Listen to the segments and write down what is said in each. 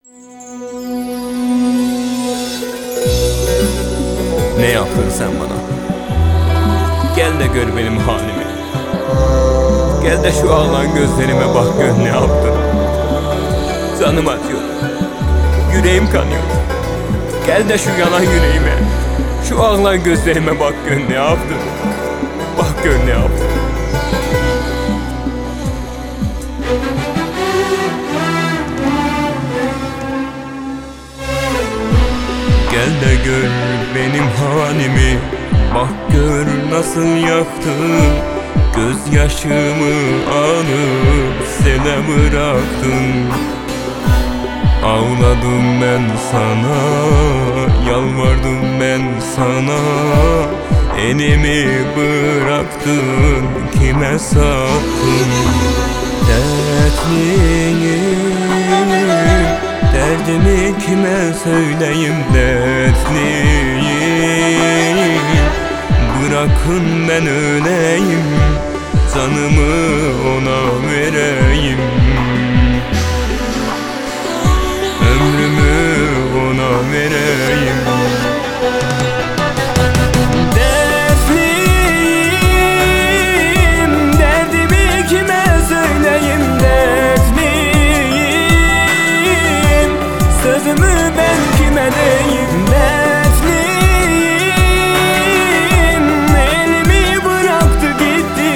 Ne yaptın sen bana? Gel de gör benim halimi. Gel de şu ağlayan gözlerime bak, gör ne yaptın. Canım acıyor, yüreğim kanıyor. Gel de şu yanan yüreğime, şu ağlayan gözlerime bak, gör ne yaptın. Bak gör ne yaptın. Gel de gör benim halimi, bak gör nasıl yaktı. Gözyaşımı alıp sele bıraktın. Ağladım ben sana, yalvardım ben sana. Elimi bıraktın, kime sattın? Dertliyim, derdimi kime söyleyeyim, dertliyim. Bırakın ben öleyim, canımı ona vereyim. Ömrümü ona vereyim. Dertliyim, derdimi kime söyleyeyim, dertliyim. Sözümü ben kime deyim, dertliyim. Elimi bıraktı gitti,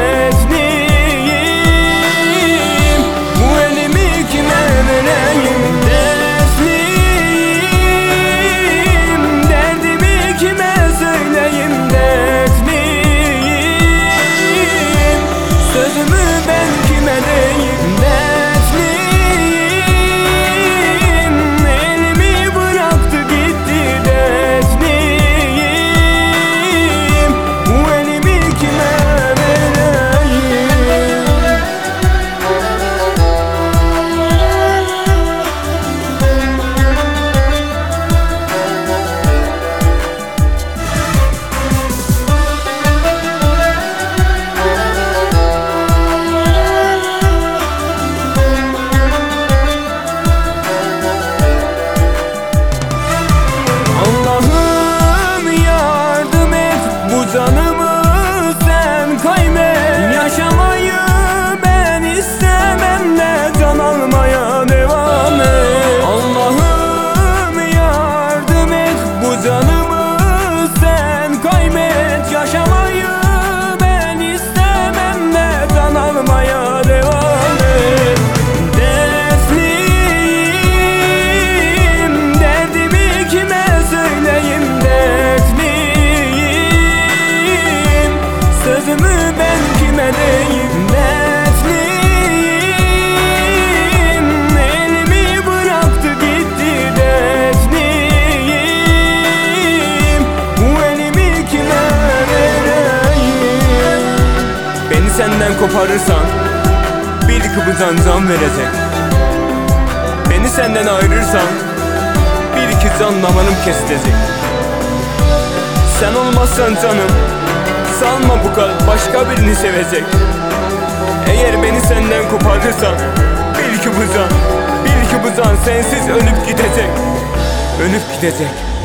dertliyim. Bu elimi kime vereyim, dertliyim. Derdimi kime söyleyeyim, dertliyim. Sözümü ben kime deyim, dertliyim. Elimi bıraktı gitti, dertliyim. Bu elimi kime vereyim. Allah'ım yardım et, bu canımı sen kaymet. Yaşamayı ben istemem de can almaya devam et. Allah'ım yardım et, bu canımı sen kaymet. Yaşamayı ben istemem de can almaya devam et. Dertliyim, derdimi kime söyleyeyim, dertliyim. Sözümü ben kime deyim, dertliyim. Elimi bıraktı gitti, dertliyim. Bu elimi kime vereyim. Beni senden koparırsan bir kıpırdan can verecek. Beni senden ayırırsan bir iki can damarım kesilecek. Sen olmazsan canım, sanma bu kalp başka birini sevecek. Eğer beni senden koparırsan bir iki bu can sensiz ölüp gidecek. Ölüp gidecek.